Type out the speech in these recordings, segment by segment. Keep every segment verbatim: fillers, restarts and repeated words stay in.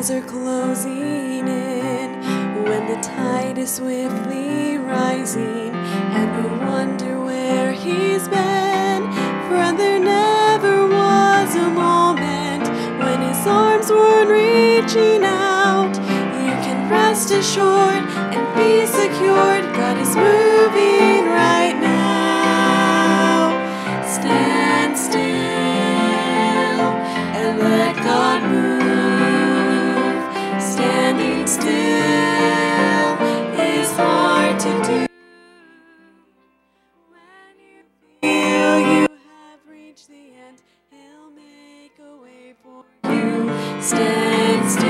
walls are closing in, when the tide is swiftly rising, and we wonder where he's been. For there never was a moment when his arms weren't reaching out. You can rest assured and be secured, God is moving right now. Stand still and let God move. Standing still is hard to do. When you feel you have reached the end, he'll make a way for you. Stand still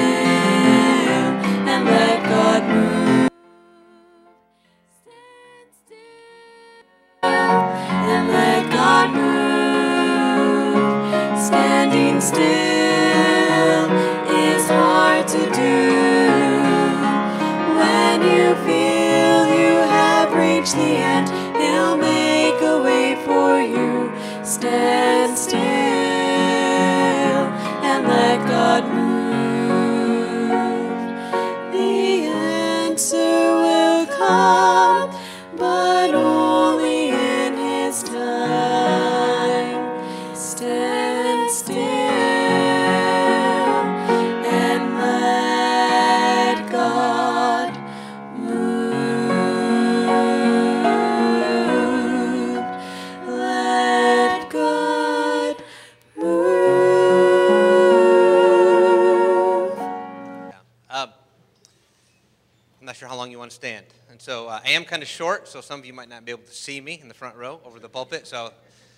and let God move. Stand still and let God move. Standing still is hard to do. When you feel you have reached the end, he'll make a way for you. Stand still and let God move. The answer will come, but only in his time. Stand still and let God move. Let God move. Um, I'm not sure how long you want to stand. And so uh, I am kind of short, so some of you might not be able to see me in the front row over the pulpit. So,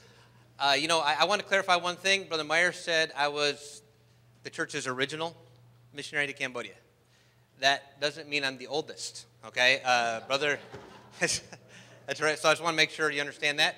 uh, you know, I, I want to clarify one thing. Brother Meyer said I was the church's original missionary to Cambodia. That doesn't mean I'm the oldest, okay? Uh, brother, that's right. So I just want to make sure you understand that.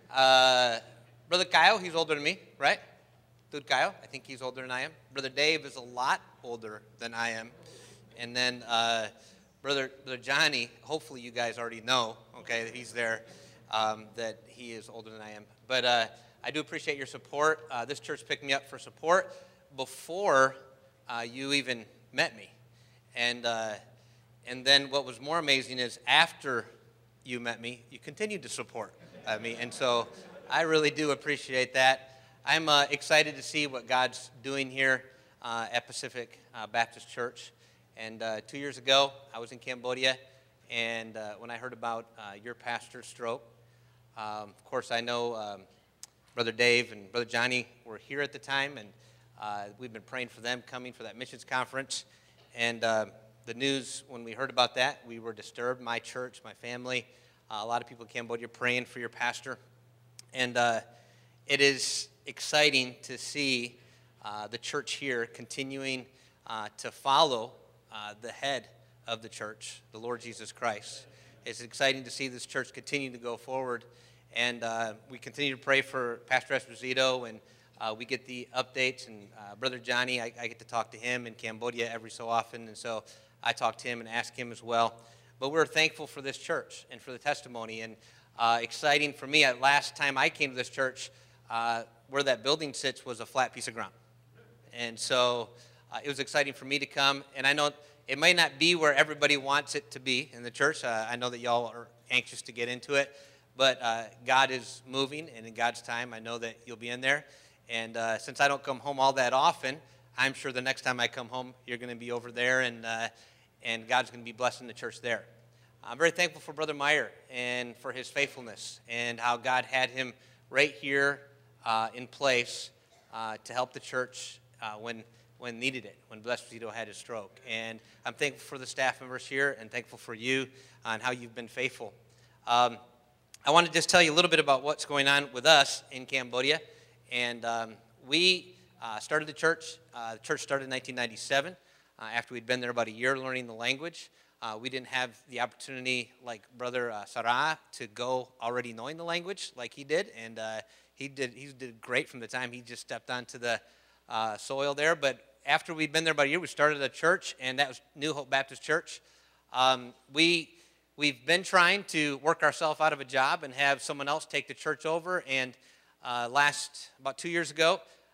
Uh, Brother Kyle, he's older than me, right? Dude Kyle, I think he's older than I am. Brother Dave is a lot older than I am. And then uh, Brother, Brother Johnny, hopefully you guys already know, okay, that he's there, um, that he is older than I am. But uh, I do appreciate your support. Uh, this church picked me up for support before uh, you even met me. And uh, and then what was more amazing is after you met me, you continued to support uh, me. And so I really do appreciate that. I'm uh, excited to see what God's doing here uh, at Pacific uh, Baptist Church. And uh, two years ago, I was in Cambodia, and uh, when I heard about uh, your pastor's stroke, um, of course, I know um, Brother Dave and Brother Johnny were here at the time, and uh, we've been praying for them coming for that missions conference. And uh, the news, when we heard about that, we were disturbed. My church, my family, uh, a lot of people in Cambodia praying for your pastor. And uh, it is exciting to see uh, the church here continuing uh, to follow uh, the head of the church, the Lord Jesus Christ. It's exciting to see this church continue to go forward. And uh, we continue to pray for Pastor Esposito, and uh, we get the updates. And uh, Brother Johnny, I, I get to talk to him in Cambodia every so often, and so I talk to him and ask him as well. But we're thankful for this church and for the testimony. And uh, exciting for me, at last time I came to this church, uh, where that building sits was a flat piece of ground. And so uh, it was exciting for me to come. And I know it may not be where everybody wants it to be in the church. Uh, I know that y'all are anxious to get into it. But uh, God is moving, and in God's time, I know that you'll be in there. And uh, since I don't come home all that often, I'm sure the next time I come home, you're going to be over there, and uh, and God's going to be blessing the church there. I'm very thankful for Brother Meyer and for his faithfulness and how God had him right here uh, in place uh, to help the church uh, when when needed it, when Blessed Vito had his stroke. And I'm thankful for the staff members here and thankful for you on how you've been faithful. Um, I want to just tell you a little bit about what's going on with us in Cambodia. And um, we uh, started the church. Uh, the church started in nineteen ninety-seven uh, after we'd been there about a year learning the language. Uh, we didn't have the opportunity like Brother uh, Sarah to go already knowing the language like he did. And uh, he did he did great from the time he just stepped onto the uh, soil there. But after we'd been there about a year, we started a church, and that was New Hope Baptist Church. Um, we... We've been trying to work ourselves out of a job and have someone else take the church over. And uh, last, about two years ago,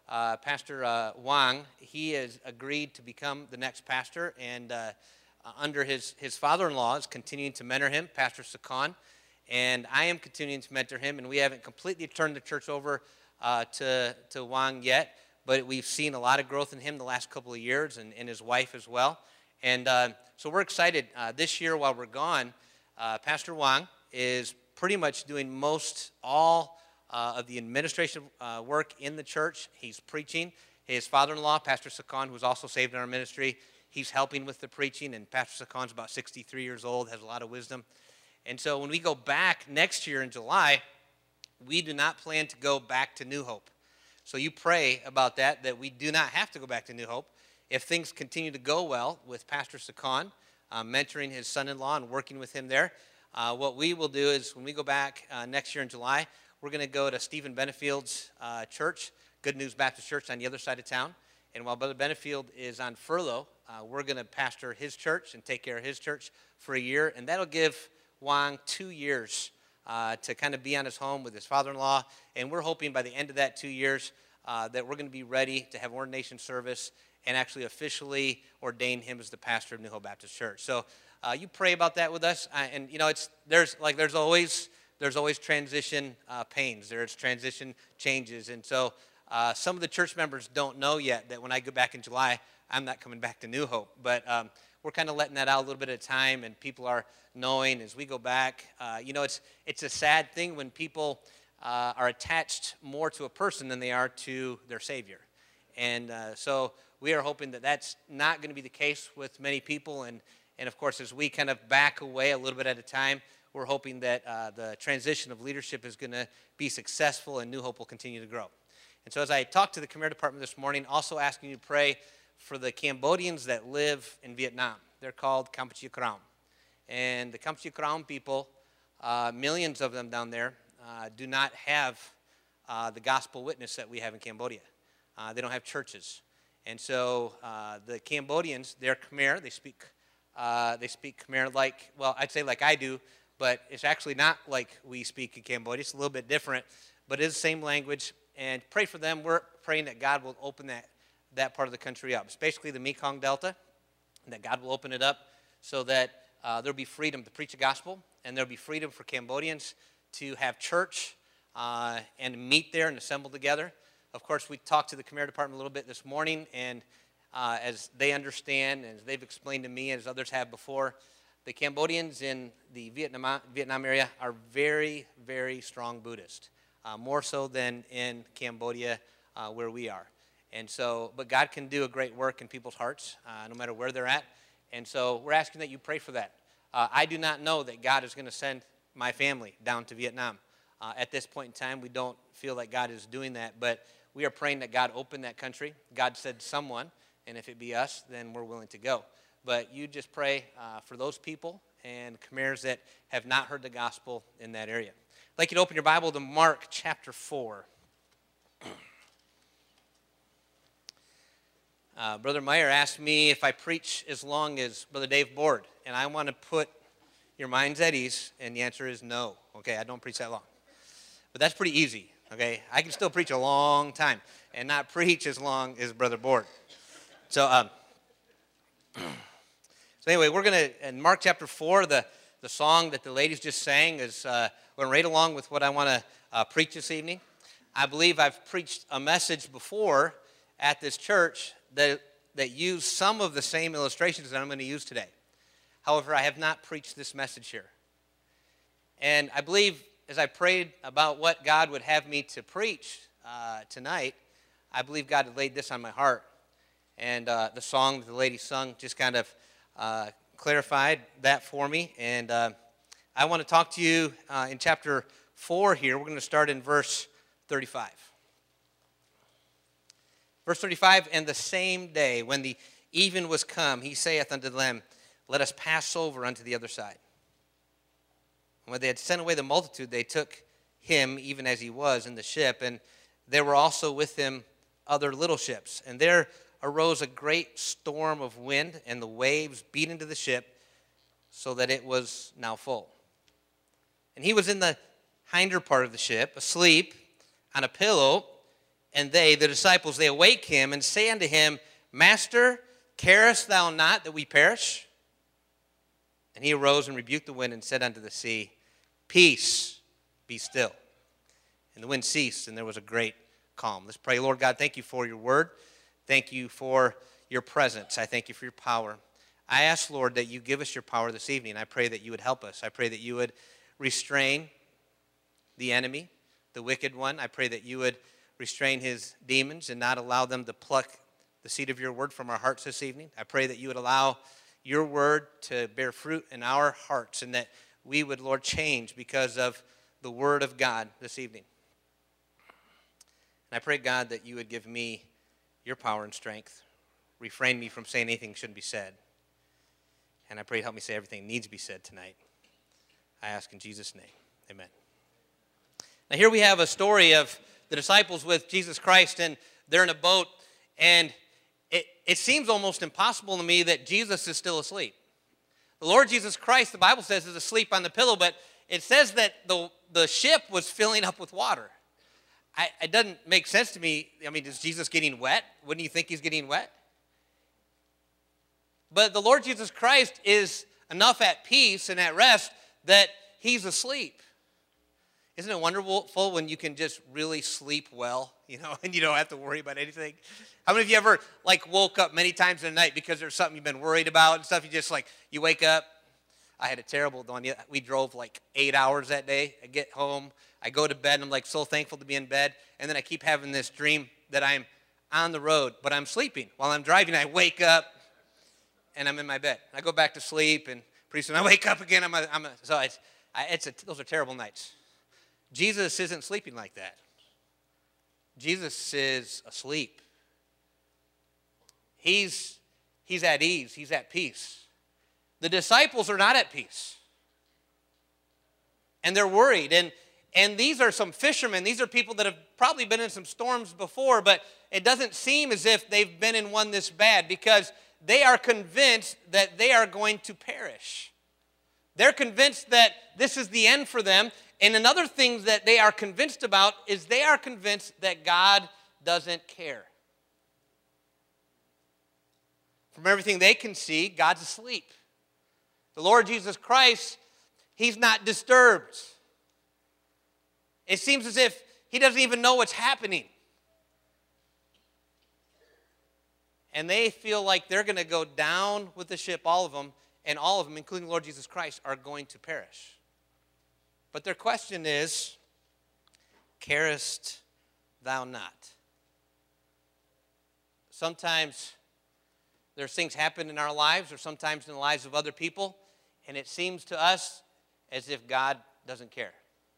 uh, Pastor uh, Wang, he has agreed to become the next pastor, and uh, uh, under his, his father-in-law is continuing to mentor him, Pastor Sakan, and I am continuing to mentor him, and we haven't completely turned the church over uh, to, to Wang yet, but we've seen a lot of growth in him the last couple of years, and, and his wife as well. And uh, so we're excited. Uh, this year, while we're gone, uh, Pastor Wang is pretty much doing most all uh, of the administration uh, work in the church. He's preaching. His father-in-law, Pastor Sakan, who's also saved in our ministry, he's helping with the preaching, and Pastor Sakan's about sixty-three years old, has a lot of wisdom. And so when we go back next year in July, we do not plan to go back to New Hope. So you pray about that, that we do not have to go back to New Hope. If things continue to go well with Pastor Sakan, uh, mentoring his son-in-law and working with him there, uh, what we will do is when we go back uh, next year in July, we're going to go to Stephen Benefield's uh, church, Good News Baptist Church on the other side of town. And while Brother Benefield is on furlough, uh, we're going to pastor his church and take care of his church for a year. And that'll give Wang two years uh, to kind of be on his home with his father-in-law. And we're hoping by the end of that two years uh, that we're going to be ready to have ordination service and actually officially ordain him as the pastor of New Hope Baptist Church. So uh, you pray about that with us. Uh, and, you know, it's there's like there's always there's always transition uh, pains. There's transition changes. And so uh, some of the church members don't know yet that when I go back in July, I'm not coming back to New Hope. But um, we're kind of letting that out a little bit at a time, and people are knowing as we go back. Uh, you know, it's it's a sad thing when people uh, are attached more to a person than they are to their Savior. And uh, so we are hoping that that's not going to be the case with many people. And, and of course, as we kind of back away a little bit at a time, we're hoping that uh, the transition of leadership is going to be successful and New Hope will continue to grow. And so as I talked to the Khmer department this morning, also asking you to pray for the Cambodians that live in Vietnam. They're called Kampuchea Kraum. And the Kampuchea Kraum people, uh, millions of them down there, uh, do not have uh, the gospel witness that we have in Cambodia. Uh, they don't have churches. And so uh, the Cambodians, they're Khmer. They speak, uh, they speak Khmer like, well, I'd say like I do, but it's actually not like we speak in Cambodia. It's a little bit different, but it is the same language. And pray for them. We're praying that God will open that, that part of the country up. It's basically the Mekong Delta, and that God will open it up so that uh, there'll be freedom to preach the gospel, and there'll be freedom for Cambodians to have church uh, and meet there and assemble together. Of course, we talked to the Khmer department a little bit this morning, and uh, as they understand, and as they've explained to me, as others have before, the Cambodians in the Vietnam, Vietnam area are very, very strong Buddhist, uh, more so than in Cambodia uh, where we are. And so, but God can do a great work in people's hearts, uh, no matter where they're at. And so we're asking that you pray for that. Uh, I do not know that God is going to send my family down to Vietnam. Uh, at this point in time, we don't feel like God is doing that, but we are praying that God open that country. God said someone, and if it be us, then we're willing to go. But you just pray uh, for those people and Khmers that have not heard the gospel in that area. I'd like you to open your Bible to Mark chapter four. Uh, Brother Meyer asked me if I preach as long as Brother Dave Board, and I want to put your minds at ease, and the answer is no. Okay, I don't preach that long. But that's pretty easy, okay? I can still preach a long time and not preach as long as Brother Board. So, um, so anyway, we're going to, in Mark chapter four, the, the song that the ladies just sang is uh, going right along with what I want to uh, preach this evening. I believe I've preached a message before at this church that, that used some of the same illustrations that I'm going to use today. However, I have not preached this message here. And I believe as I prayed about what God would have me to preach uh, tonight, I believe God had laid this on my heart. And uh, the song that the lady sung just kind of uh, clarified that for me. And uh, I want to talk to you uh, in chapter four here. We're going to start in verse thirty-five. Verse thirty-five, and the same day when the even was come, he saith unto them, let us pass over unto the other side. And when they had sent away the multitude, they took him even as he was in the ship, and there were also with him other little ships. And there arose a great storm of wind, and the waves beat into the ship, so that it was now full. And he was in the hinder part of the ship, asleep on a pillow, and they, the disciples, they awake him and say unto him, Master, carest thou not that we perish? And he arose and rebuked the wind and said unto the sea, Peace, be still. And the wind ceased, and there was a great calm. Let's pray. Lord God, thank you for your word. Thank you for your presence. I thank you for your power. I ask, Lord, that you give us your power this evening. I pray that you would help us. I pray that you would restrain the enemy, the wicked one. I pray that you would restrain his demons and not allow them to pluck the seed of your word from our hearts this evening. I pray that you would allow your word to bear fruit in our hearts and that we would, Lord, change because of the word of God this evening. And I pray, God, that you would give me your power and strength, refrain me from saying anything that shouldn't be said. And I pray, help me say everything that needs to be said tonight. I ask in Jesus' name, amen. Now here we have a story of the disciples with Jesus Christ, and they're in a boat, and it, it seems almost impossible to me that Jesus is still asleep. The Lord Jesus Christ, the Bible says, is asleep on the pillow, but it says that the, the ship was filling up with water. I, it doesn't make sense to me. I mean, is Jesus getting wet? Wouldn't you think he's getting wet? But the Lord Jesus Christ is enough at peace and at rest that he's asleep. Isn't it wonderful when you can just really sleep well, you know, and you don't have to worry about anything? How many of you ever, like, woke up many times in the night because there's something you've been worried about and stuff? You just, like, you wake up. I had a terrible one. We drove, like, eight hours that day. I get home. I go to bed, and I'm, like, so thankful to be in bed. And then I keep having this dream that I'm on the road, but I'm sleeping. While I'm driving, I wake up, and I'm in my bed. I go back to sleep, and pretty soon I wake up again. I'm a, I'm a, so it's, I, it's a, those are terrible nights. Jesus isn't sleeping like that. Jesus is asleep. He's, he's at ease. He's at peace. The disciples are not at peace. And they're worried. And, and these are some fishermen. These are people that have probably been in some storms before, but it doesn't seem as if they've been in one this bad because they are convinced that they are going to perish. They're convinced that this is the end for them. And another thing that they are convinced about is they are convinced that God doesn't care. From everything they can see, God's asleep. The Lord Jesus Christ, he's not disturbed. It seems as if he doesn't even know what's happening. And they feel like they're going to go down with the ship, all of them, and all of them, including the Lord Jesus Christ, are going to perish. But their question is, carest thou not? Sometimes there's things happen in our lives or sometimes in the lives of other people, and it seems to us as if God doesn't care.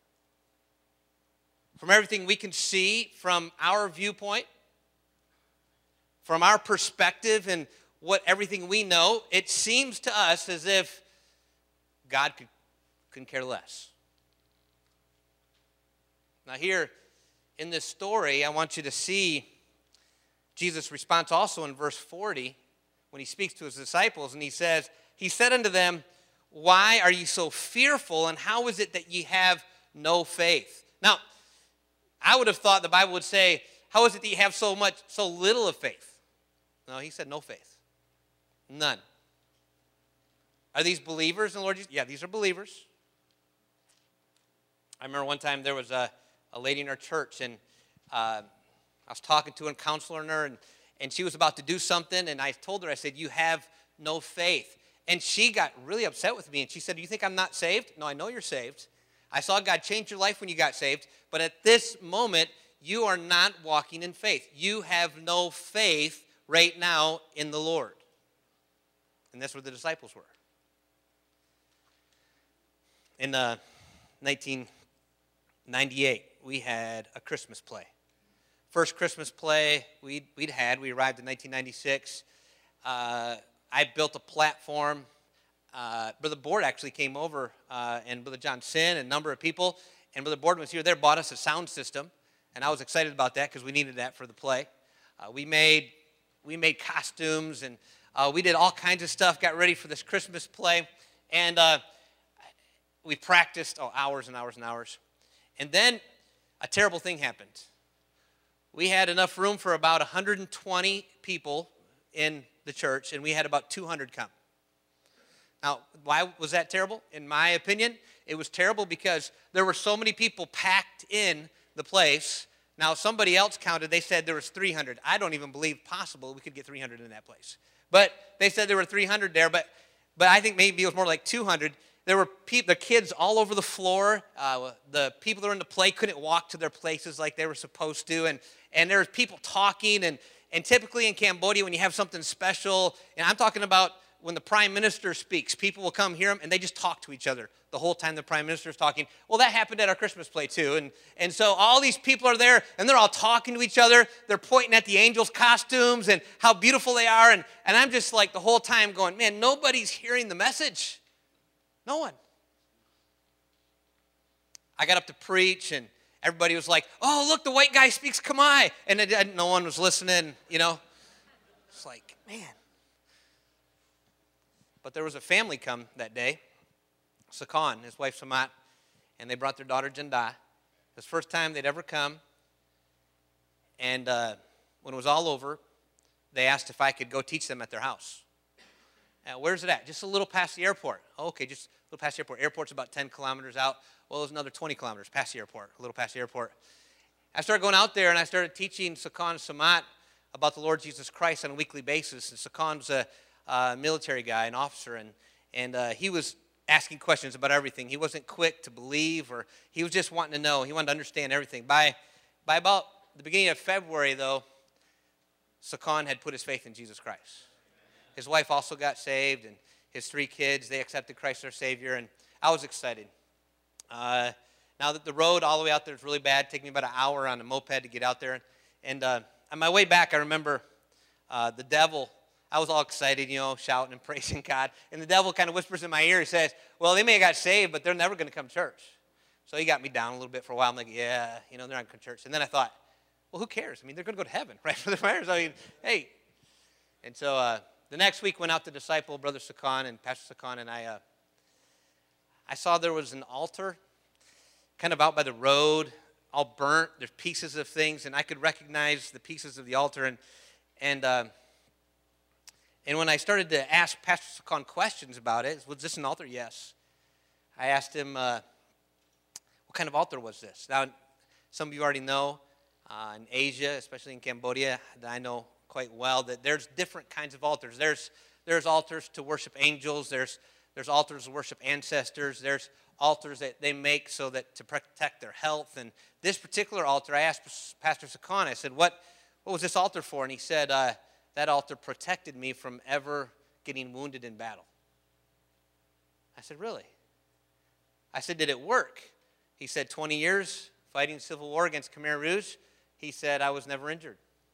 From everything we can see from our viewpoint, from our perspective and what everything we know, it seems to us as if God could, couldn't care less. Now here in this story, I want you to see Jesus' response also in verse forty when he speaks to his disciples, and he says, he said unto them, why are ye so fearful, and how is it that ye have no faith? Now, I would have thought the Bible would say, how is it that you have so much, so little of faith? No, he said no faith. None. Are these believers in the Lord Jesus? Yeah, these are believers. I remember one time there was a, a lady in our church, and uh, I was talking to her and counseling her, and, and she was about to do something, and I told her, I said, you have no faith. And she got really upset with me, and she said, do you think I'm not saved? No, I know you're saved. I saw God change your life when you got saved, but at this moment, you are not walking in faith. You have no faith right now in the Lord. And that's where the disciples were. In uh, nineteen ninety-eight, we had a Christmas play. First Christmas play we'd, we'd had, we arrived in nineteen ninety-six. Uh, I built a platform. Uh, Brother Board actually came over, uh, and Brother John Sin, and a number of people, and Brother Board was here there, bought us a sound system, and I was excited about that because we needed that for the play. Uh, we made we made costumes, and uh, we did all kinds of stuff, got ready for this Christmas play, and uh, we practiced oh, hours and hours and hours. And then a terrible thing happened. we had enough room for about one hundred twenty people in the church, and we had about two hundred come. Now, why was that terrible? In my opinion, it was terrible because there were so many people packed in the place. Now, somebody else counted. They said there was three hundred. I don't even believe possible we could get three hundred in that place. But they said there were three hundred there, but but I think maybe it was more like two hundred. There were people, the kids all over the floor. Uh, the people that were in the play couldn't walk to their places like they were supposed to. And, and there was people talking. And, and typically in Cambodia, when you have something special, and I'm talking about when the prime minister speaks, people will come hear him, and they just talk to each other the whole time the prime minister is talking. Well, that happened at our Christmas play, too. And, and so all these people are there, and they're all talking to each other. They're pointing at the angels' costumes and how beautiful they are. And, and I'm just like the whole time going, man, nobody's hearing the message. No one. I got up to preach, and everybody was like, oh, look, the white guy speaks Khmer. And it, it, no one was listening, you know. It's like, man. But there was a family come that day, Sakan, his wife Samat, and they brought their daughter Janda. It was the first time they'd ever come. And uh, when it was all over, they asked if I could go teach them at their house. Uh, where's it at? Just a little past the airport. Oh, okay, just a little past the airport. Airport's about ten kilometers out. Well, it was another twenty kilometers past the airport, a little past the airport. I started going out there, and I started teaching Sakan and Samat about the Lord Jesus Christ on a weekly basis. And Sakan's a uh, military guy, an officer, and, and uh, he was asking questions about everything. He wasn't quick to believe, or he was just wanting to know. He wanted to understand everything. By, by about the beginning of February, though, Sakan had put his faith in Jesus Christ. His wife also got saved, and his three kids, they accepted Christ their Savior, and I was excited. Uh, now that the road all the way out there is really bad, taking me about an hour on a moped to get out there. And uh, on my way back, I remember uh, the devil, I was all excited, you know, shouting and praising God. And the devil kind of whispers in my ear, he says, well, they may have got saved, but they're never going to come to church. So he got me down a little bit for a while. I'm like, yeah, you know, they're not going to come to church. And then I thought, well, who cares? I mean, they're going to go to heaven, right, for the fires. I mean, hey. And so uh, the next week went out to disciple Brother Sakan and Pastor Sakan, and I, uh, I saw there was an altar kind of out by the road, all burnt. There's pieces of things, and I could recognize the pieces of the altar. And and uh, and when I started to ask Pastor Sakan questions about it, was this an altar? Yes. I asked him, uh, what kind of altar was this? Now, some of you already know, uh, in Asia, especially in Cambodia, that I know quite well, that there's different kinds of altars. There's there's altars to worship angels. There's there's altars to worship ancestors. There's altars that they make so that to protect their health. And this particular altar, I asked Pastor Sakan, I said, what, what was this altar for? And he said, uh, that altar protected me from ever getting wounded in battle. I said, really? I said, did it work? He said, twenty years fighting civil war against Khmer Rouge. He said, I was never injured.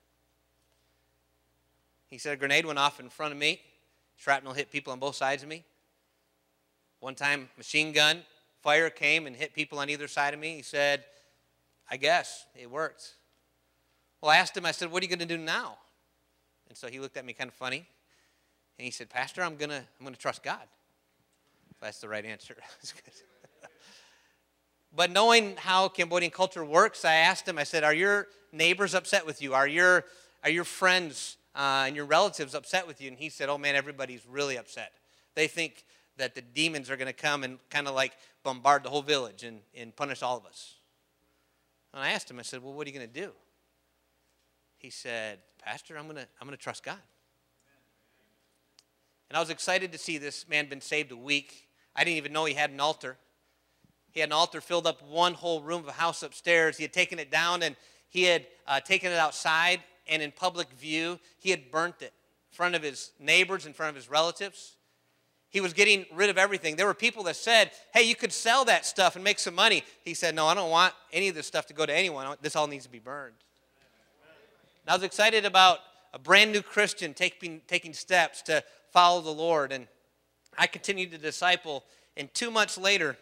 He said, a grenade went off in front of me. Shrapnel hit people on both sides of me. One time, machine gun fire came and hit people on either side of me. He said, I guess it worked. Well, I asked him, I said, what are you going to do now? And so he looked at me kind of funny. And he said, Pastor, I'm going to I'm going to trust God. That's the right answer. That's good. But knowing how Cambodian culture works, I asked him, I said, are your neighbors upset with you? Are your, are your friends uh, and your relatives upset with you? And he said, oh, man, everybody's really upset. They think that the demons are going to come and kind of like bombard the whole village and, and punish all of us. And I asked him, I said, well, what are you going to do? He said, Pastor, I'm going to I'm going to trust God. And I was excited to see this man been saved a week. I didn't even know he had an altar. He had an altar filled up one whole room of a house upstairs. He had taken it down, and he had uh, taken it outside, and in public view, he had burnt it in front of his neighbors, in front of his relatives. He was getting rid of everything. There were people that said, hey, you could sell that stuff and make some money. He said, no, I don't want any of this stuff to go to anyone. This all needs to be burned. And I was excited about a brand new Christian taking, taking steps to follow the Lord. And I continued to disciple. And two months later,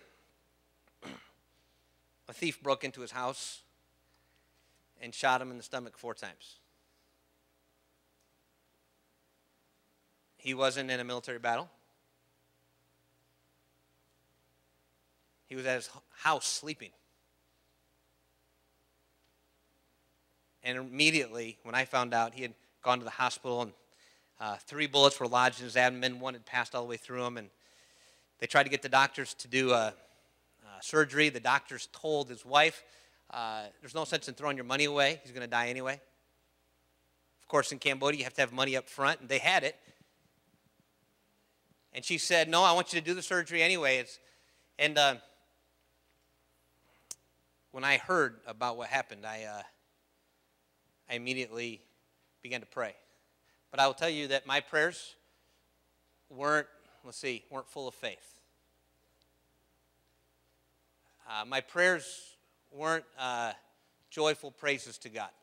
a thief broke into his house and shot him in the stomach four times. He wasn't in a military battle. He was at his house sleeping. And immediately, when I found out, he had gone to the hospital, and uh, three bullets were lodged in his abdomen. One had passed all the way through him, and they tried to get the doctors to do a, a surgery. The doctors told his wife, uh, there's no sense in throwing your money away. He's going to die anyway. Of course, in Cambodia, you have to have money up front, and they had it. And she said, no, I want you to do the surgery anyway. It's, and uh, when I heard about what happened, I, uh, I immediately began to pray. But I will tell you that my prayers weren't, let's see, weren't full of faith. Uh, my prayers weren't uh, joyful praises to God.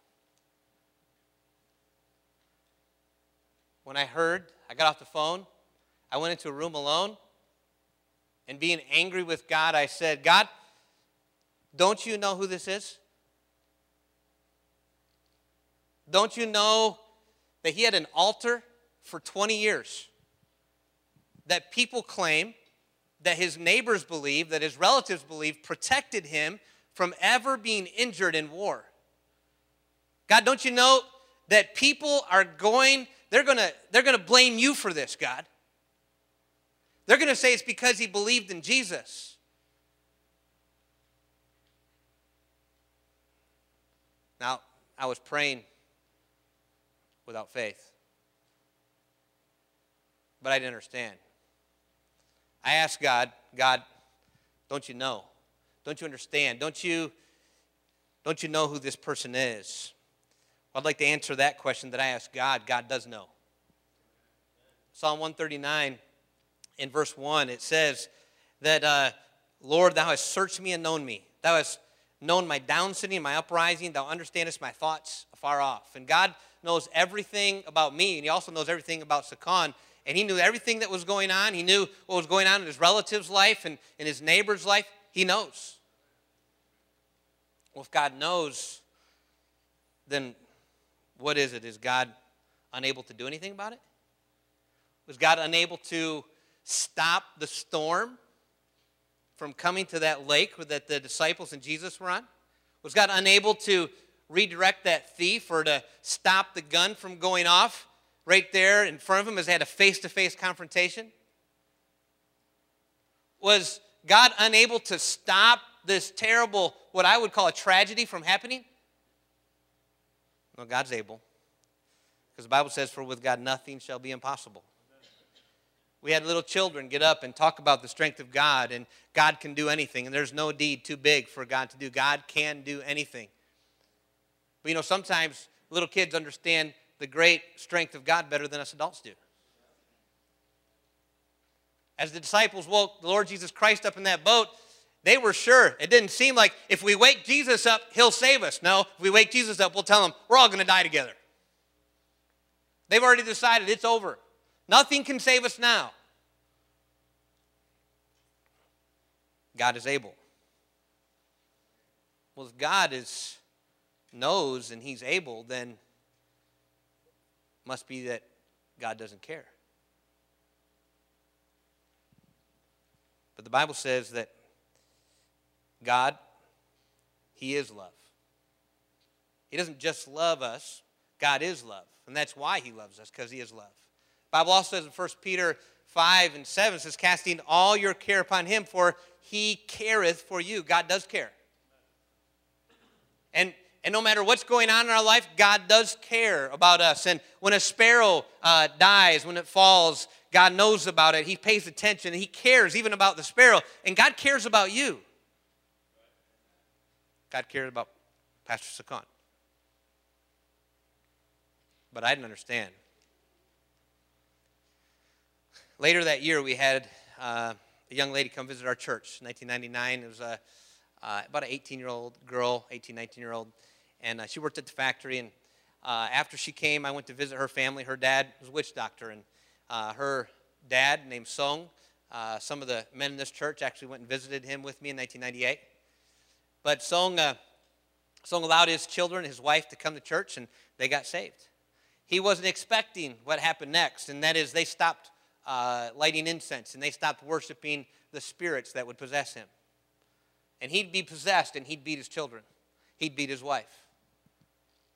When I heard, I got off the phone, I went into a room alone, and being angry with God, I said, God, don't you know who this is? Don't you know that he had an altar for twenty years? That people claim, that his neighbors believe, that his relatives believe, protected him from ever being injured in war. God, don't you know that people are going, they're going to they're going to blame you for this, God. They're going to say it's because he believed in Jesus. Now, I was praying without faith, but I didn't understand. I asked God, God, don't you know? Don't you understand? Don't you, don't you know who this person is? Well, I'd like to answer that question that I asked God. God does know. Psalm one thirty-nine, in verse one, it says that, uh, Lord, thou hast searched me and known me. Thou hast known my down sitting and my uprising. Thou understandest my thoughts afar off. And God knows everything about me, and he also knows everything about Sakon. And he knew everything that was going on. He knew what was going on in his relative's life and in his neighbor's life. He knows. Well, if God knows, then what is it? Is God unable to do anything about it? Was God unable to stop the storm from coming to that lake that the disciples and Jesus were on? Was God unable to redirect that thief or to stop the gun from going off right there in front of him as they had a face-to-face confrontation? Was God unable to stop this terrible, what I would call a tragedy, from happening? No, God's able. Because the Bible says, for with God nothing shall be impossible. We had little children get up and talk about the strength of God, and God can do anything, and there's no deed too big for God to do. God can do anything. But you know, sometimes little kids understand the great strength of God better than us adults do. As the disciples woke the Lord Jesus Christ up in that boat, they were sure. It didn't seem like if we wake Jesus up, he'll save us. No, if we wake Jesus up, we'll tell him we're all going to die together. They've already decided it's over. Nothing can save us now. God is able. Well, if God is knows and he's able, then must be that God doesn't care. But the Bible says that God, he is love. He doesn't just love us. God is love. And that's why he loves us, because he is love. The Bible also says in First Peter five and seven, it says, casting all your care upon him, for he careth for you. God does care. And, and no matter what's going on in our life, God does care about us. And when a sparrow uh, dies, when it falls, God knows about it. He pays attention. He cares even about the sparrow. And God cares about you. God cared about Pastor Sakon. But I didn't understand. Later that year, we had uh, a young lady come visit our church. nineteen ninety-nine, it was a, uh, about an eighteen-year-old girl, eighteen, nineteen-year-old. And uh, she worked at the factory. And uh, after she came, I went to visit her family. Her dad was a witch doctor. And uh, her dad, named Song, uh, some of the men in this church actually went and visited him with me in nineteen ninety-eight. But Song, uh, Song allowed his children, his wife, to come to church, and they got saved. He wasn't expecting what happened next, and that is they stopped uh, lighting incense, and they stopped worshiping the spirits that would possess him. And he'd be possessed, and he'd beat his children. He'd beat his wife.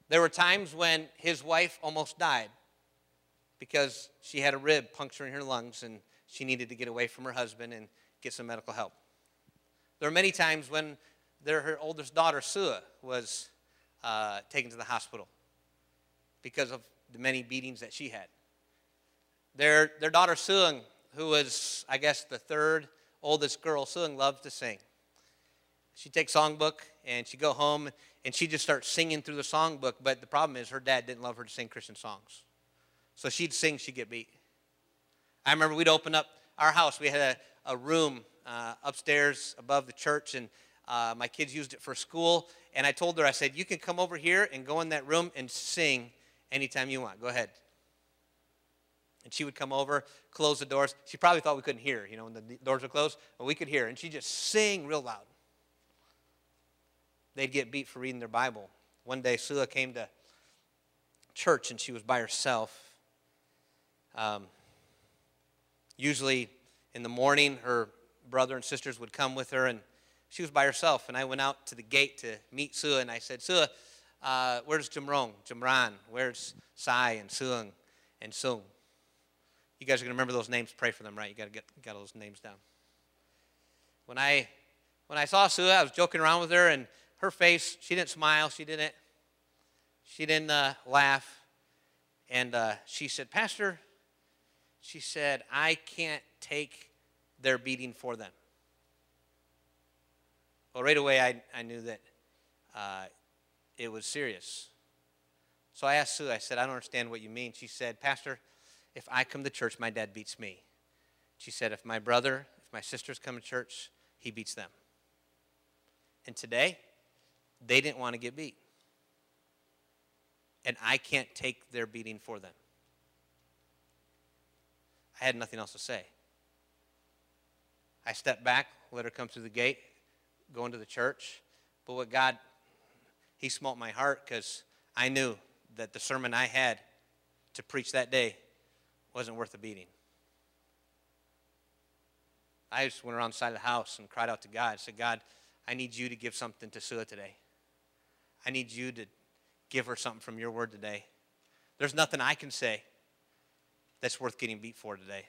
There were times when his wife almost died because she had a rib puncture in her lungs and she needed to get away from her husband and get some medical help. There were many times when their, her oldest daughter, Sua, was uh, taken to the hospital because of the many beatings that she had. Their, their daughter, Suung, who was, I guess, the third oldest girl, Suung loved to sing. She'd take songbook, and she'd go home, and she'd just start singing through the songbook, but the problem is her dad didn't love her to sing Christian songs. So she'd sing, she'd get beat. I remember we'd open up our house. We had a, a room uh, upstairs above the church, and uh, my kids used it for school, and I told her, I said, you can come over here and go in that room and sing anytime you want. Go ahead. And she would come over, close the doors. She probably thought we couldn't hear her, you know, when the doors were closed, but we could hear her, and she'd just sing real loud. They'd get beat for reading their Bible. One day, Sua came to church, and she was by herself. Um, usually, in the morning, her brother and sisters would come with her, and she was by herself. And I went out to the gate to meet Sua, and I said, Sua, uh, where's Jumrong, Jumran? Where's Sai and Suung and Sung? You guys are going to remember those names. Pray for them, right? You got to get got those names down. When I when I saw Sua, I was joking around with her, and her face, she didn't smile. She didn't. She didn't uh, laugh. And uh, she said, Pastor, she said, I can't take their beating for them. Well, right away, I I knew that uh, it was serious. So I asked Sue. I said, I don't understand what you mean. She said, Pastor, if I come to church, my dad beats me. She said, if my brother, if my sisters come to church, he beats them. And today, they didn't want to get beat. And I can't take their beating for them. I had nothing else to say. I stepped back, let her come through the gate, go into the church. But what God, he smote my heart because I knew that the sermon I had to preach that day wasn't worth a beating. I just went around the side of the house and cried out to God. I said, God, I need you to give something to Sua today. I need you to give her something from your word today. There's nothing I can say that's worth getting beat for today.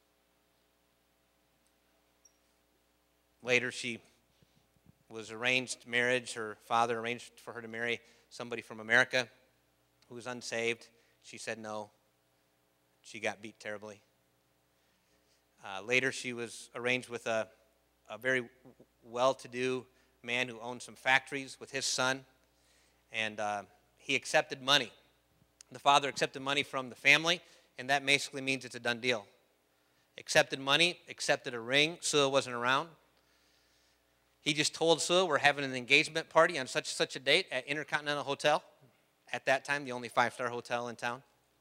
Later, she was arranged marriage. Her father arranged for her to marry somebody from America who was unsaved. She said no. She got beat terribly. Uh, later, she was arranged with a, a very well-to-do man who owned some factories with his son, and uh, he accepted money. The father accepted money from the family, and that basically means it's a done deal. Accepted money, accepted a ring. Sua wasn't around. He just told Sua, we're having an engagement party on such such a date at Intercontinental Hotel. At that time, the only five-star hotel in town.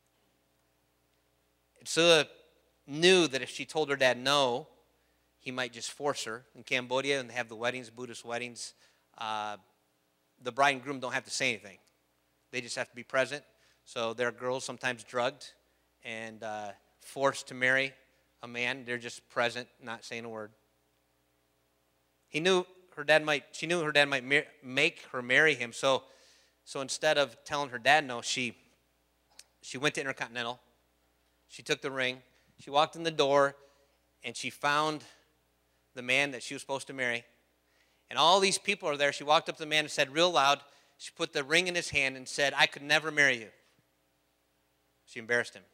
And Sua knew that if she told her dad no, he might just force her. In Cambodia, and they have the weddings, Buddhist weddings, uh, the bride and groom don't have to say anything. They just have to be present. So there are girls sometimes drugged and uh, forced to marry a man. They're just present, not saying a word. He knew her dad might. She knew her dad might mar- make her marry him. So, so instead of telling her dad no, she she went to Intercontinental. She took the ring. She walked in the door, and she found the man that she was supposed to marry. And all these people are there. She walked up to the man and said real loud, she put the ring in his hand and said, I could never marry you. She embarrassed him.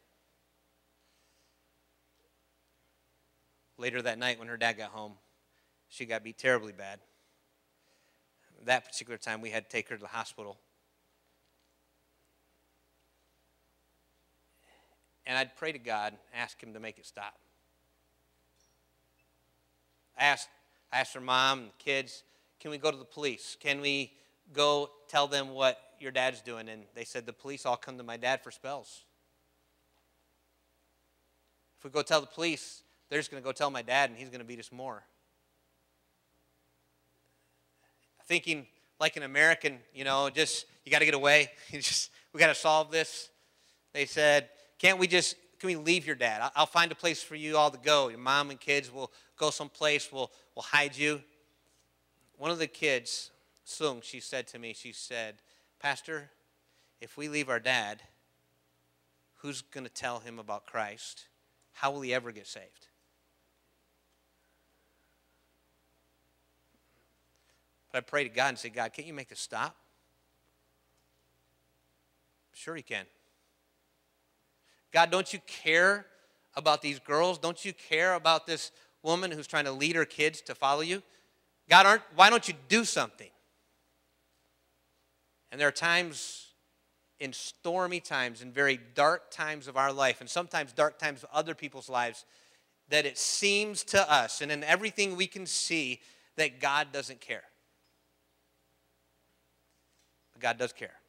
Later that night when her dad got home, she got beat terribly bad. That particular time, we had to take her to the hospital. And I'd pray to God, ask him to make it stop. I asked, I asked her mom and the kids, can we go to the police? Can we go tell them what your dad's doing? And they said the police all come to my dad for spells. If we go tell the police, they're just going to go tell my dad and he's going to beat us more. Thinking like an American, you know, just, you got to get away. You just, we got to solve this. They said, can't we just, can we leave your dad? I'll find a place for you all to go. Your mom and kids will go someplace. We'll, we'll hide you. One of the kids, Sung, she said to me, she said, Pastor, if we leave our dad, who's going to tell him about Christ? How will he ever get saved? But I pray to God and say, God, can't you make this stop? Sure he can. God, don't you care about these girls? Don't you care about this woman who's trying to lead her kids to follow you? God, aren't, why don't you do something? And there are times, in stormy times, in very dark times of our life, and sometimes dark times of other people's lives, that it seems to us, and in everything we can see, that God doesn't care. But God does care.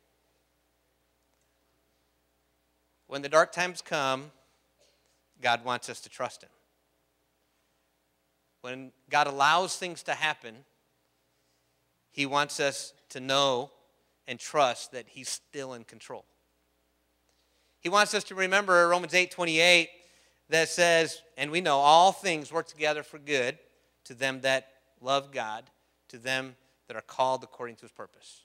When the dark times come, God wants us to trust him. When God allows things to happen, he wants us to know and trust that he's still in control. He wants us to remember Romans eight twenty-eight that says, and we know all things work together for good to them that love God, to them that are called according to his purpose.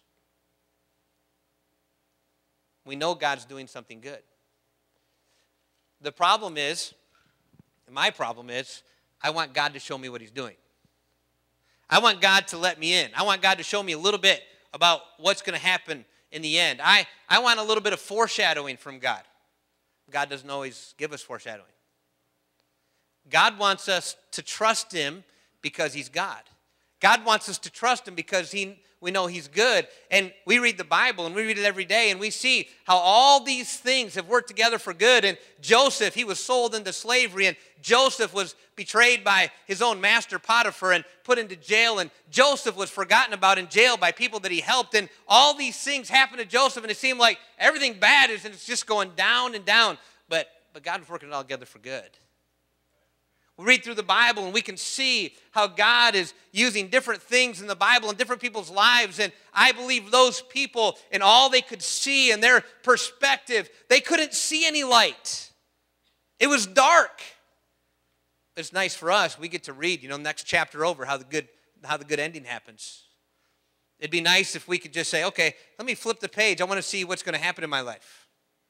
We know God's doing something good. The problem is, my problem is, I want God to show me what he's doing. I want God to let me in. I want God to show me a little bit about what's going to happen in the end. I, I want a little bit of foreshadowing from God. God doesn't always give us foreshadowing. God wants us to trust him because he's God. God wants us to trust him because he, we know he's good. And we read the Bible, and we read it every day, and we see how all these things have worked together for good. And Joseph, he was sold into slavery, and Joseph was betrayed by his own master, Potiphar, and put into jail. And Joseph was forgotten about in jail by people that he helped. And all these things happened to Joseph, and it seemed like everything bad is, and it's just going down and down. But, but God was working it all together for good. We read through the Bible and we can see how God is using different things in the Bible in different people's lives. And I believe those people, in all they could see in their perspective, they couldn't see any light. It was dark. It's nice for us. We get to read, you know, next chapter over, how the good, how the good ending happens. It'd be nice if we could just say, okay, let me flip the page. I want to see what's going to happen in my life.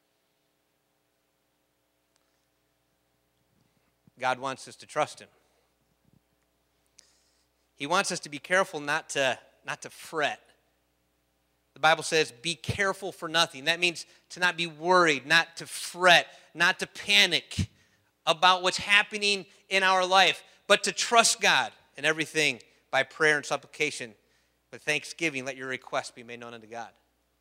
God wants us to trust him. He wants us to be careful not to, not to fret. The Bible says, be careful for nothing. That means to not be worried, not to fret, not to panic about what's happening in our life, but to trust God in everything by prayer and supplication. With thanksgiving, let your requests be made known unto God.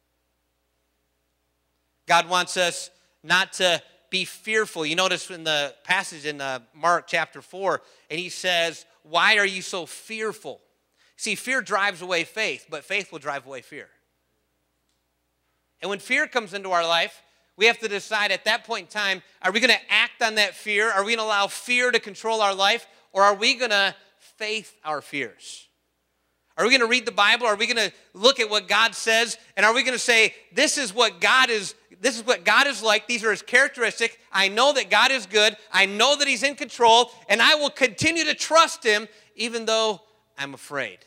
God wants us not to be fearful. You notice in the passage in uh, Mark chapter four, and he says, why are you so fearful? See, fear drives away faith, but faith will drive away fear. And when fear comes into our life, we have to decide at that point in time, are we going to act on that fear? Are we going to allow fear to control our life? Or are we going to faith our fears? Are we going to read the Bible? Are we going to look at what God says? And are we going to say, this is what God is, this is what God is like. These are his characteristics. I know that God is good. I know that he's in control. And I will continue to trust him even though I'm afraid.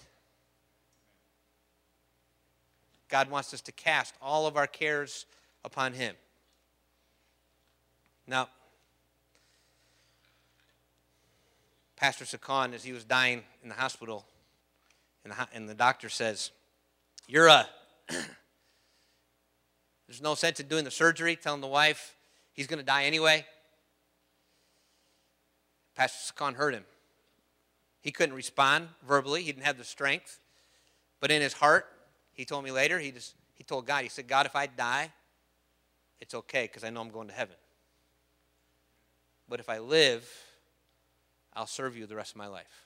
God wants us to cast all of our cares upon him. Now, Pastor Sakan, as he was dying in the hospital, and the, and the doctor says, you're a, there's no sense in doing the surgery, telling the wife he's going to die anyway. Pastor Sakan heard him. He couldn't respond verbally. He didn't have the strength. But in his heart, he told me later, he just he told God, he said, God, if I die, it's okay because I know I'm going to heaven. But if I live, I'll serve you the rest of my life.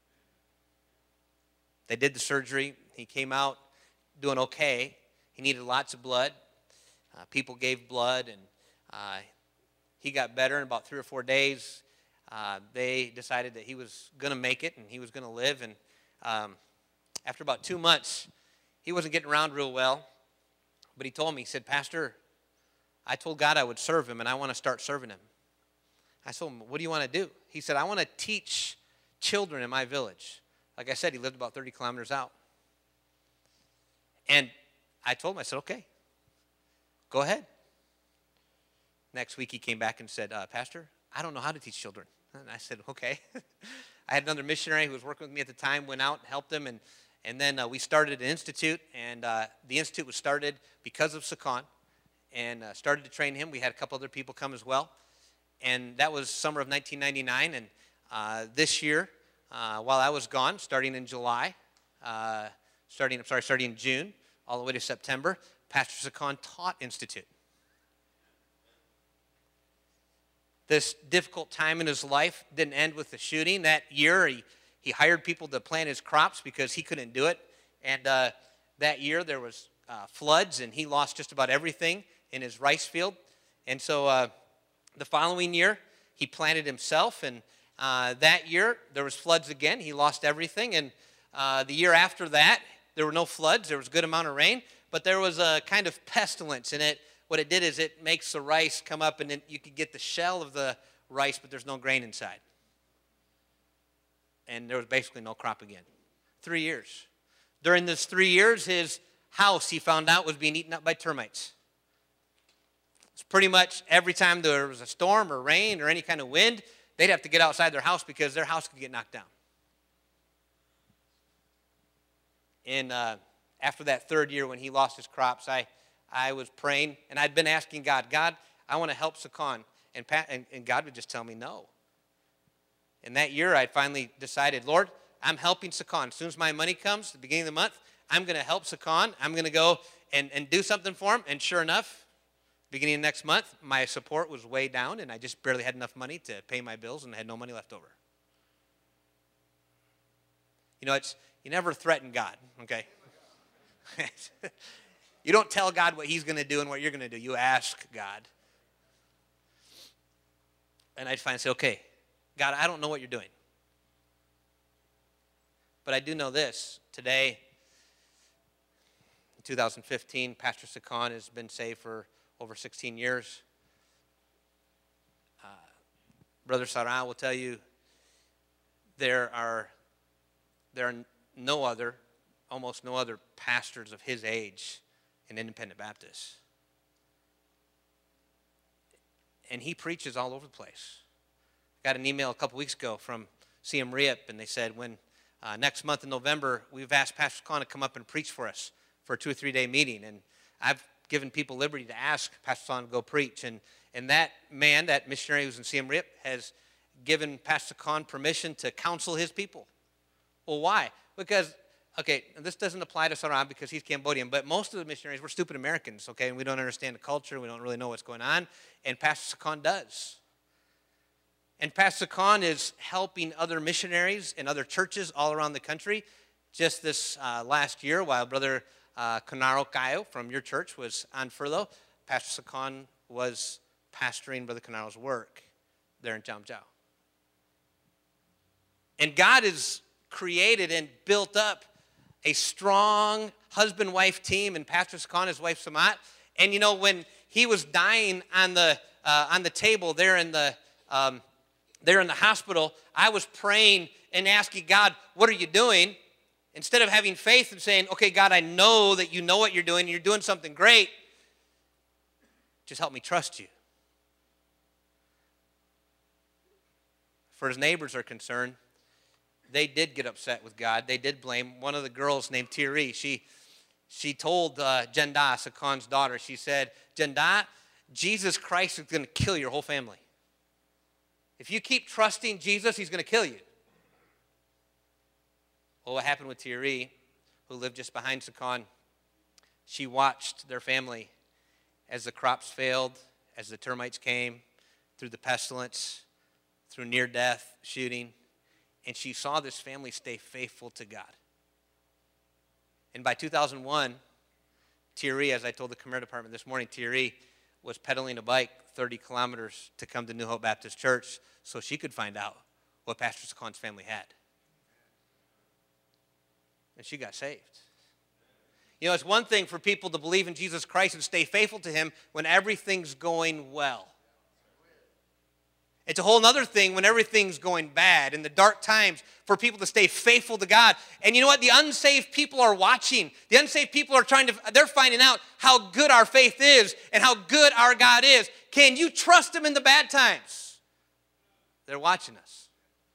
They did the surgery. He came out doing okay. He needed lots of blood. Uh, people gave blood, and uh, he got better in about three or four days. Uh, they decided that he was going to make it and he was going to live. And um, after about two months, he wasn't getting around real well. But he told me, he said, Pastor, I told God I would serve him, and I want to start serving him. I told him, what do you want to do? He said, I want to teach children in my village. Like I said, he lived about thirty kilometers out. And I told him, I said, okay. go ahead. Next week he came back and said, uh, Pastor, I don't know how to teach children. And I said, okay. I had another missionary who was working with me at the time, went out and helped him, and, and then uh, we started an institute, and uh, the institute was started because of Sakan, and uh, started to train him. We had a couple other people come as well, and that was summer of nineteen ninety-nine, and uh, this year, uh, while I was gone, starting in July, uh, starting, I'm sorry, starting in June, all the way to September, Pastor Sakan taught Institute. This difficult time in his life didn't end with the shooting. That year, he, he hired people to plant his crops because he couldn't do it. And uh, that year, there was uh, floods, and he lost just about everything in his rice field. And so uh, the following year, he planted himself, and uh, that year, there was floods again. He lost everything. And uh, the year after that, there were no floods. There was a good amount of rain, but there was a kind of pestilence in it. What it did is it makes the rice come up, and then you could get the shell of the rice, but there's no grain inside. And there was basically no crop again. Three years. During those three years, his house, he found out, was being eaten up by termites. It's pretty much every time there was a storm or rain or any kind of wind, they'd have to get outside their house because their house could get knocked down. And uh, after that third year when he lost his crops, I... I was praying, and I'd been asking God, God, I want to help Sakan. And, Pat, and, and God would just tell me no. And that year, I finally decided, Lord, I'm helping Sakan. As soon as my money comes, at the beginning of the month, I'm going to help Sakan. I'm going to go and, and do something for him. And sure enough, beginning of next month, my support was way down, and I just barely had enough money to pay my bills, and I had no money left over. You know, it's you never threaten God, okay? You don't tell God what he's going to do and what you're going to do. You ask God. And I'd finally say, okay, God, I don't know what you're doing. But I do know this. Today, in two thousand fifteen, Pastor Sakan has been saved for over sixteen years. Uh, Brother Sarah will tell you there are, there are no other, almost no other pastors of his age in Independent Baptist. And he preaches all over the place. Got an email a couple weeks ago from Siem Reap, and they said, when uh, next month in November, we've asked Pastor Khan to come up and preach for us for a two or three day meeting. And I've given people liberty to ask Pastor Khan to go preach. And, and that man, that missionary who's in Siem Reap, has given Pastor Khan permission to counsel his people. Well, why? Because okay, this doesn't apply to Saran because he's Cambodian, but most of the missionaries, we're stupid Americans, okay, and we don't understand the culture, we don't really know what's going on, and Pastor Sakan does. And Pastor Sakan is helping other missionaries and other churches all around the country. Just this uh, last year, while Brother uh, Konaro Kayo from your church was on furlough, Pastor Sakan was pastoring Brother Konaro's work there in Jam Jau. And God has created and built up a strong husband-wife team, and Pastor Sakan, his wife Samat. And you know, when he was dying on the uh, on the table there in the um, there in the hospital, I was praying and asking God, "What are you doing?" Instead of having faith and saying, "Okay, God, I know that you know what you're doing. And you're doing something great. Just help me trust you." For his neighbors are concerned, they did get upset with God. They did blame. One of the girls named Thierry, she, she told uh, Jenda, Sakan's daughter, she said, Jenda, Jesus Christ is going to kill your whole family. If you keep trusting Jesus, he's going to kill you. Well, what happened with Thierry, who lived just behind Sakan, she watched their family as the crops failed, as the termites came, through the pestilence, through near-death shooting, and she saw this family stay faithful to God. And by two thousand one, Thierry, as I told the Khmer department this morning, Thierry was pedaling a bike thirty kilometers to come to New Hope Baptist Church so she could find out what Pastor Sakan's family had. And she got saved. You know, it's one thing for people to believe in Jesus Christ and stay faithful to him when everything's going well. It's a whole other thing when everything's going bad, in the dark times, for people to stay faithful to God. And you know what? The unsaved people are watching. The unsaved people are trying to, they're finding out how good our faith is and how good our God is. Can you trust him in the bad times? They're watching us.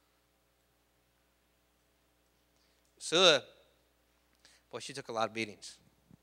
Sua, boy, she took a lot of beatings.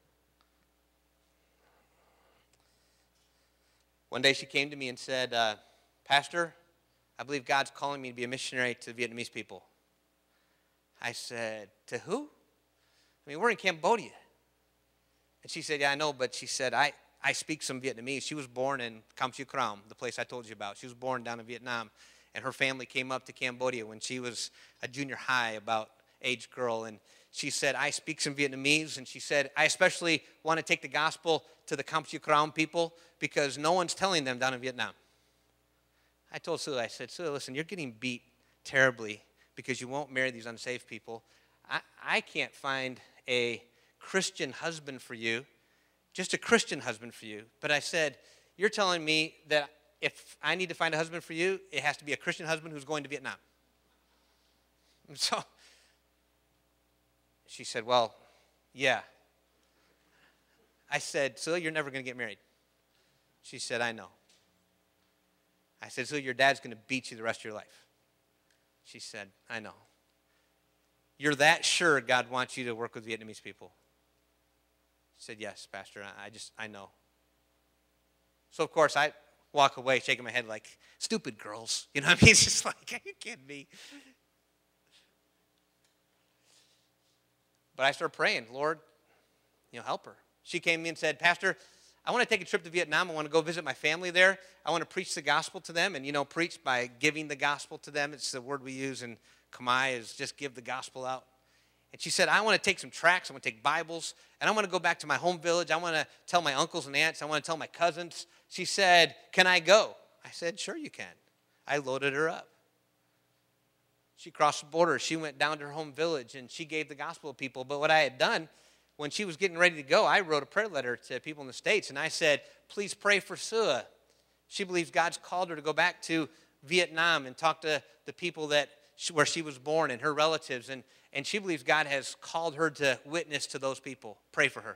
One day she came to me and said, uh, Pastor, I believe God's calling me to be a missionary to the Vietnamese people. I said, to who? I mean, we're in Cambodia. And she said, yeah, I know, but she said, I, I speak some Vietnamese. She was born in Kam Chu Kram, the place I told you about. She was born down in Vietnam. And her family came up to Cambodia when she was a junior high, about age girl. And she said, I speak some Vietnamese. And she said, I especially want to take the gospel to the Kam Chu Kram people because no one's telling them down in Vietnam. I told Sue, I said, Sue, listen, you're getting beat terribly because you won't marry these unsaved people. I, I can't find a Christian husband for you, just a Christian husband for you. But I said, you're telling me that if I need to find a husband for you, it has to be a Christian husband who's going to Vietnam. And so she said, well, yeah. I said, Sue, you're never going to get married. She said, I know. I said, so your dad's going to beat you the rest of your life. She said, I know. You're that sure God wants you to work with Vietnamese people? She said, yes, Pastor, I just, I know. So, of course, I walk away shaking my head like, stupid girls. You know what I mean? It's just like, are you kidding me? But I started praying, Lord, you know, help her. She came to me and said, Pastor, I want to take a trip to Vietnam. I want to go visit my family there. I want to preach the gospel to them. And, you know, preach by giving the gospel to them. It's the word we use in Khmer is just give the gospel out. And she said, I want to take some tracts. I want to take Bibles. And I want to go back to my home village. I want to tell my uncles and aunts. I want to tell my cousins. She said, can I go? I said, sure you can. I loaded her up. She crossed the border. She went down to her home village, and she gave the gospel to people. But what I had done, when she was getting ready to go, I wrote a prayer letter to people in the States, and I said, please pray for Sua. She believes God's called her to go back to Vietnam and talk to the people that she, where she was born and her relatives, and, and she believes God has called her to witness to those people. Pray for her.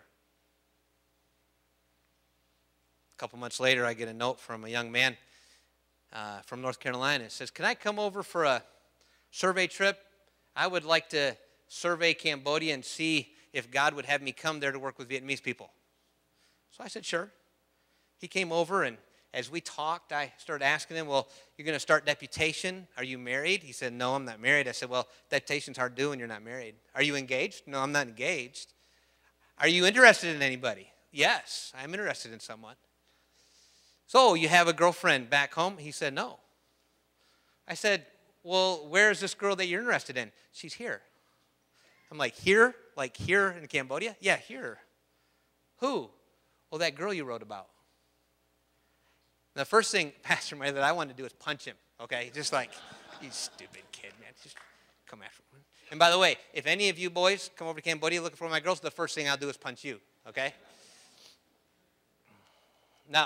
A couple months later, I get a note from a young man uh, from North Carolina. It says, can I come over for a survey trip? I would like to survey Cambodia and see if God would have me come there to work with Vietnamese people. So I said, sure. He came over, and as we talked, I started asking him, well, you're going to start deputation. Are you married? He said, no, I'm not married. I said, well, deputation's hard doing. You're not married. Are you engaged? No, I'm not engaged. Are you interested in anybody? Yes, I'm interested in someone. So you have a girlfriend back home? He said, no. I said, well, where is this girl that you're interested in? She's here. I'm like, here? Like here in Cambodia? Yeah, here. Who? Well, that girl you wrote about. And the first thing, Pastor May, that I wanted to do is punch him, okay? Just like, you stupid kid, man. Just come after him. And by the way, if any of you boys come over to Cambodia looking for my girls, the first thing I'll do is punch you, okay? Now,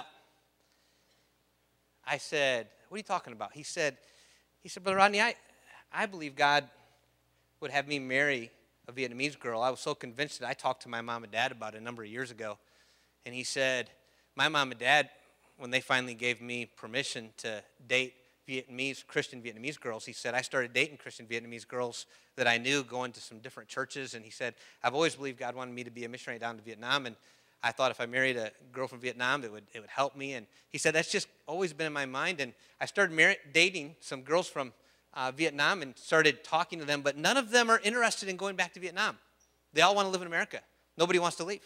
I said, what are you talking about? He said, he said, Brother Rodney, I, I believe God would have me marry a Vietnamese girl. I was so convinced that I talked to my mom and dad about it a number of years ago. And he said, my mom and dad, when they finally gave me permission to date Vietnamese, Christian Vietnamese girls, he said, I started dating Christian Vietnamese girls that I knew, going to some different churches. And he said, I've always believed God wanted me to be a missionary down to Vietnam. And I thought if I married a girl from Vietnam, it would, it would help me. And he said, that's just always been in my mind. And I started mar- dating some girls from Uh, Vietnam and started talking to them, but none of them are interested in going back to Vietnam. They all want to live in America. Nobody wants to leave.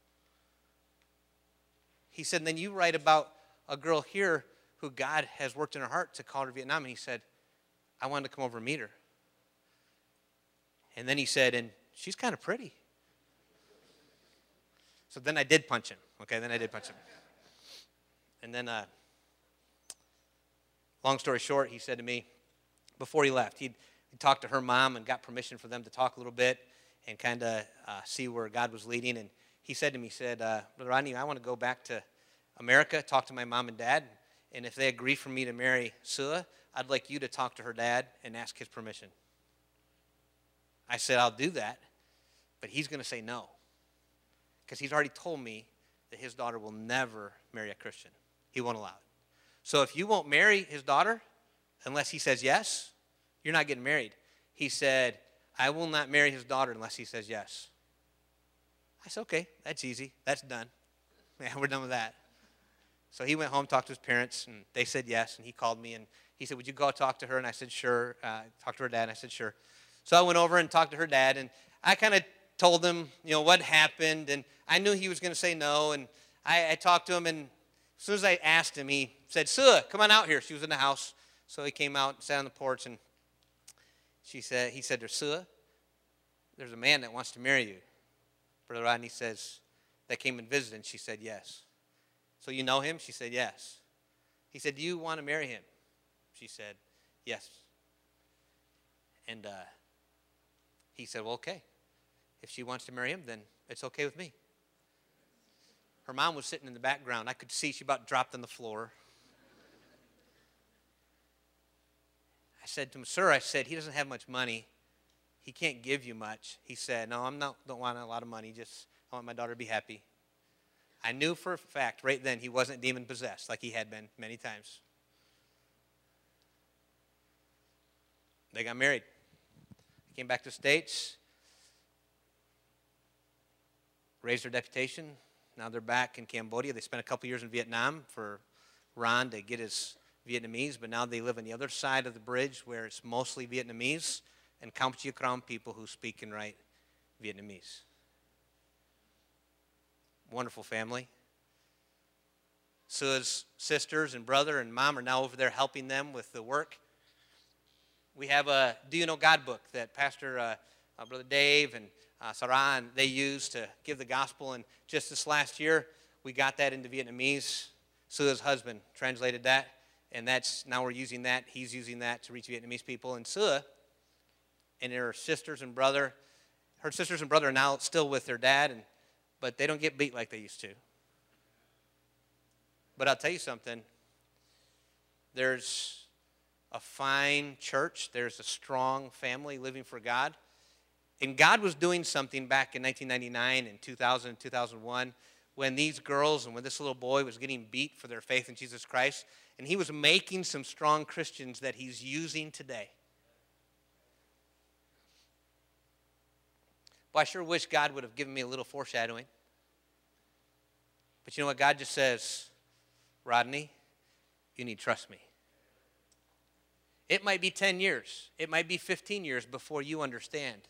He said, and then you write about a girl here who God has worked in her heart to call her to Vietnam. And he said, I wanted to come over and meet her. And then he said, and she's kind of pretty. So then I did punch him. Okay, then I did punch him. And then, uh, long story short, he said to me, before he left, he'd, he'd talked to her mom and got permission for them to talk a little bit and kind of uh, see where God was leading. And he said to me, he said, uh, Brother Rodney, I want to go back to America, talk to my mom and dad. and if they agree for me to marry Sua, I'd like you to talk to her dad and ask his permission. I said, I'll do that, but he's going to say no, because he's already told me that his daughter will never marry a Christian. He won't allow it. So if you won't marry his daughter unless he says yes, you're not getting married. He said, I will not marry his daughter unless he says yes. I said, okay, that's easy. That's done. Yeah, we're done with that. So he went home, talked to his parents, and they said yes, and he called me, and he said, would you go talk to her? And I said, sure. Uh, talk to her dad, and I said, sure. So I went over and talked to her dad, and I kind of told him, you know, what happened, and I knew he was going to say no, and I, I talked to him, and as soon as I asked him, he said, Sua, come on out here. She was in the house, so he came out and sat on the porch, and she said, he said to her, Sua, there's a man that wants to marry you. Brother Rodney says, that came and visited, and she said, yes. So you know him? She said, yes. He said, do you want to marry him? She said, yes. And uh, he said, well, okay. If she wants to marry him, then it's okay with me. Her mom was sitting in the background. I could see she about dropped on the floor. I said to him, sir, I said, he doesn't have much money. He can't give you much. He said, no, I'm not, don't want a lot of money. Just, I want my daughter to be happy. I knew for a fact right then he wasn't demon-possessed like he had been many times. They got married. Came back to the States. Raised their deputation. Now they're back in Cambodia. They spent a couple years in Vietnam for Ron to get his Vietnamese, but now they live on the other side of the bridge where it's mostly Vietnamese and Kampuchea Kram people who speak and write Vietnamese. Wonderful family. Sua's sisters and brother and mom are now over there helping them with the work. We have a Do You Know God book that Pastor uh, uh, Brother Dave and uh, Sarah and they use to give the gospel. And just this last year, we got that into Vietnamese. Sua's husband translated that, and that's now we're using that. He's using that to reach Vietnamese people. And Sua and her sisters and brother, her sisters and brother are now still with their dad, and but they don't get beat like they used to. But I'll tell you something. There's a fine church. There's a strong family living for God. And God was doing something back in nineteen ninety-nine and two thousand and two thousand one when these girls and when this little boy was getting beat for their faith in Jesus Christ. And he was making some strong Christians that he's using today. Well, I sure wish God would have given me a little foreshadowing. But you know what? God just says, Rodney, you need to trust me. It might be ten years. It might be fifteen years before you understand.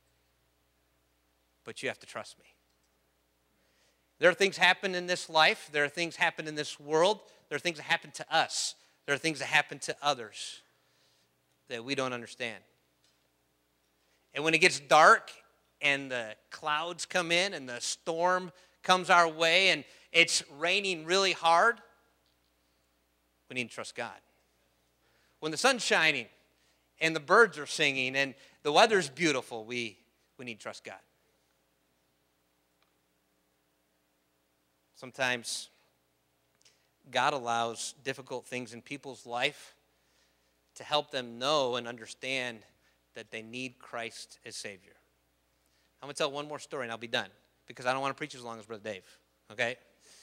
But you have to trust me. There are things happen in this life. There are things happen in this world. There are things that happen to us. There are things that happen to others that we don't understand. And when it gets dark and the clouds come in and the storm comes our way and it's raining really hard, we need to trust God. When the sun's shining and the birds are singing and the weather's beautiful, we, we need to trust God. Sometimes God allows difficult things in people's life to help them know and understand that they need Christ as Savior. I'm going to tell one more story and I'll be done because I don't want to preach as long as Brother Dave, okay?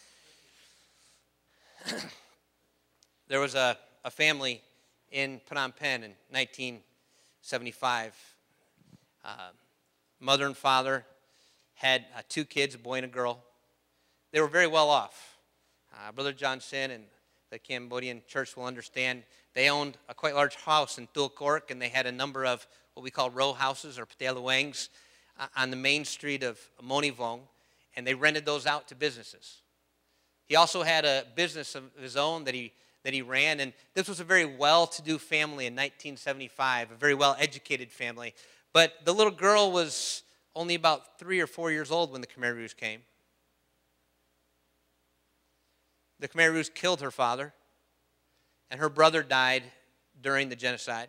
There was a, a family in Phnom Penh in nineteen seventy-five. Uh, mother and father had uh, two kids, a boy and a girl. They were very well off. Uh, Brother John Sin and the Cambodian church will understand. They owned a quite large house in Tul Kork, and they had a number of what we call row houses or pateluangs uh, on the main street of Monivong, and they rented those out to businesses. He also had a business of his own that he that he ran, and this was a very well-to-do family in nineteen seventy-five, a very well-educated family. But the little girl was only about three or four years old when the Khmer Rouge came. The Khmer Rouge killed her father, and her brother died during the genocide.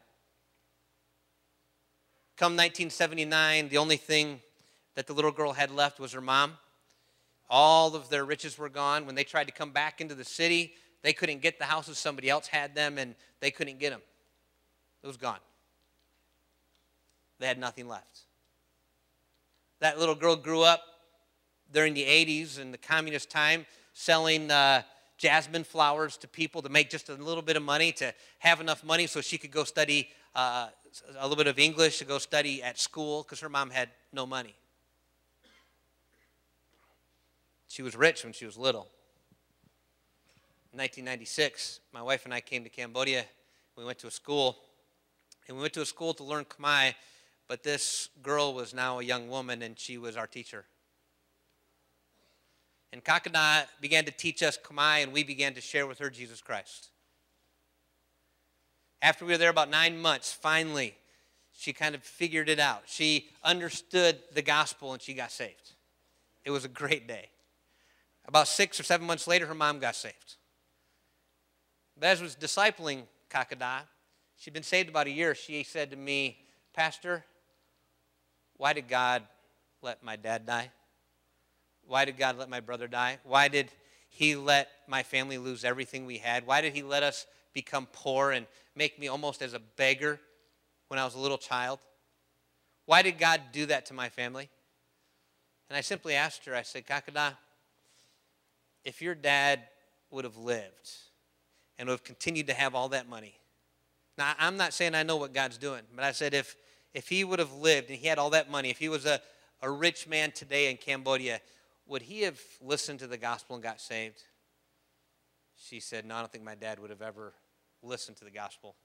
Come nineteen seventy-nine, the only thing that the little girl had left was her mom. All of their riches were gone. When they tried to come back into the city, They couldn't get the houses. Somebody else had them, and they couldn't get them. It was gone. They had nothing left. That little girl grew up during the eighties in the communist time, selling uh, jasmine flowers to people to make just a little bit of money, to have enough money so she could go study uh, a little bit of English, to go study at school, because her mom had no money. She was rich when she was little. In nineteen ninety-six, my wife and I came to Cambodia. We went to a school, and we went to a school to learn Khmer, but this girl was now a young woman, and she was our teacher. And Kakada began to teach us Khmer, and we began to share with her Jesus Christ. After we were there about nine months, finally, she kind of figured it out. She understood the gospel, and she got saved. It was a great day. About six or seven months later, her mom got saved. But as I was discipling Kakada, she'd been saved about a year. She said to me, "Pastor, why did God let my dad die? Why did God let my brother die? Why did he let my family lose everything we had? Why did he let us become poor and make me almost as a beggar when I was a little child? Why did God do that to my family?" And I simply asked her, I said, "Kakada, if your dad would have lived and would have continued to have all that money." Now, I'm not saying I know what God's doing, but I said if, if he would have lived and he had all that money, if he was a, a rich man today in Cambodia, would he have listened to the gospel and got saved? She said, "No, I don't think my dad would have ever listened to the gospel."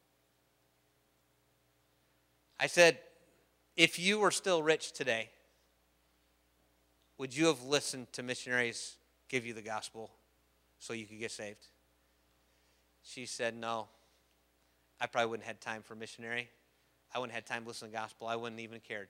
I said, "If you were still rich today, would you have listened to missionaries give you the gospel so you could get saved?" She said, "No, I probably wouldn't have had time for a missionary. I wouldn't have had time to listen to the gospel. I wouldn't even have cared."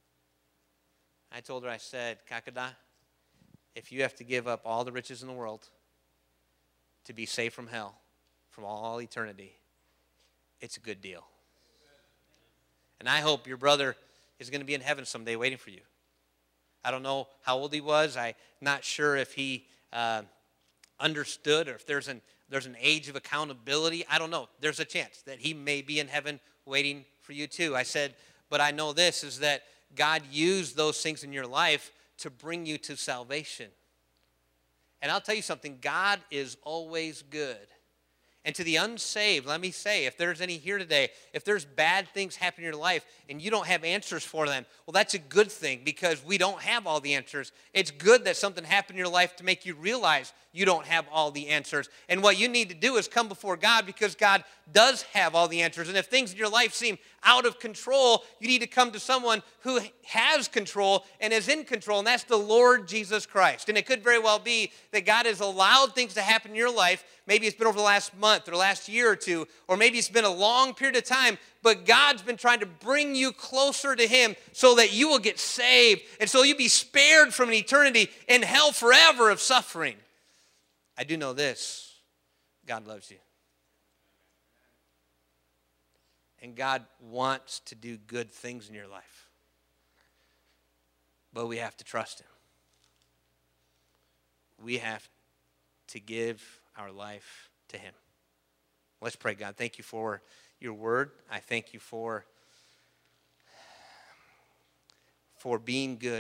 I told her, I said, "Kakada, if you have to give up all the riches in the world to be saved from hell, from all eternity, it's a good deal. And I hope your brother is going to be in heaven someday waiting for you." I don't know how old he was. I'm not sure if he uh, understood or if there's an, there's an age of accountability. I don't know. There's a chance that he may be in heaven waiting for you too. I said, but I know this is that God used those things in your life to bring you to salvation. And I'll tell you something, God is always good. And to the unsaved, let me say, if there's any here today, if there's bad things happening in your life and you don't have answers for them, well, that's a good thing because we don't have all the answers. It's good that something happened in your life to make you realize you don't have all the answers. And what you need to do is come before God because God does have all the answers. And if things in your life seem out of control, you need to come to someone who has control and is in control, and that's the Lord Jesus Christ. And it could very well be that God has allowed things to happen in your life. Maybe it's been over the last month or last year or two, or maybe it's been a long period of time, but God's been trying to bring you closer to him so that you will get saved and so you'll be spared from an eternity in hell forever of suffering. I do know this, God loves you. And God wants to do good things in your life. But we have to trust him. We have to give our life to him. Let's pray. God, thank you for your word. I thank you for, for being good.